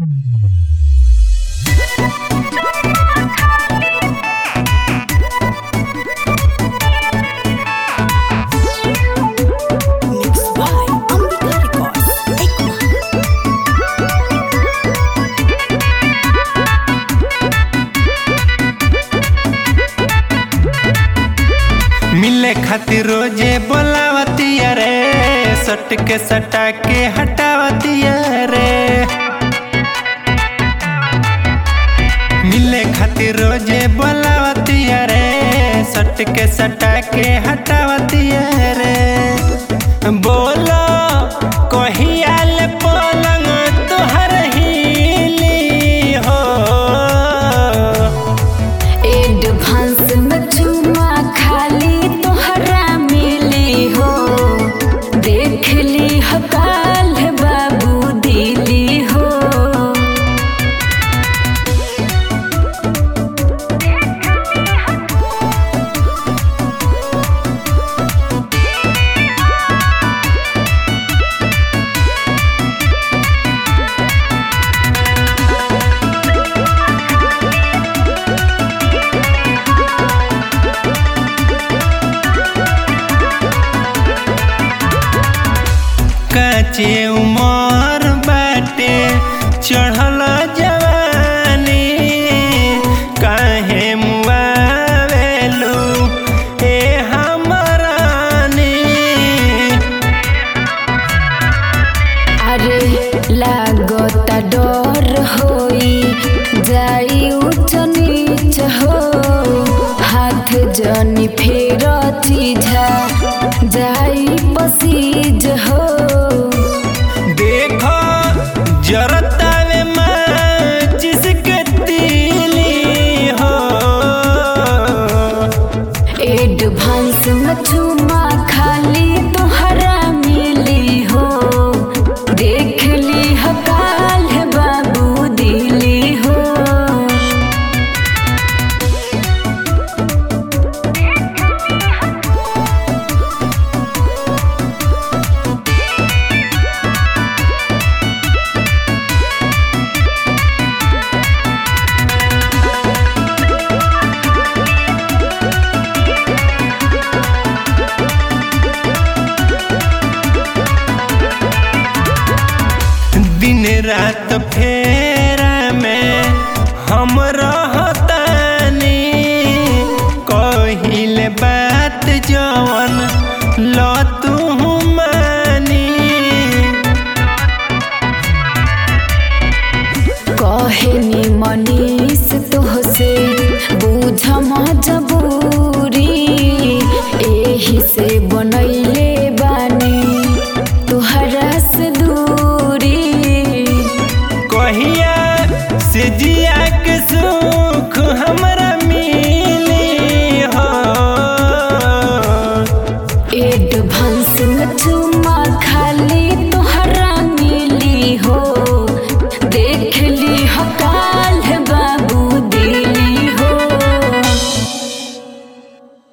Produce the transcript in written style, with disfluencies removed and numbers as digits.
मिले खातिर रोजे बोलावतिया रे, सट के सटा के हटावतिया रे। मिले खातिर रोजे बोलावतिया रे, सट के सटा के हटावतिया रे। बोलो कहिया ले पलंग तोहर हिली हो, एडवांस में चुमा खाली तोहरा मिली हो। देख ली हो काल बाबू दिली हो। काचे उमर बाटे चढ़ल जवानी, काहे मुआवेलू ए हमरानी। अरे लागता डर होई जाई ऊंच नीच हो। हाथ जनी फेर चीझा जाई पसीज हो। देखो जरतावे माँ जिसके तीली हो, एडवांस में चुमा खाली तोहरा मिली हो। देख ली हो काल बाबू दिली हो। दिन रात फेरा में हम रह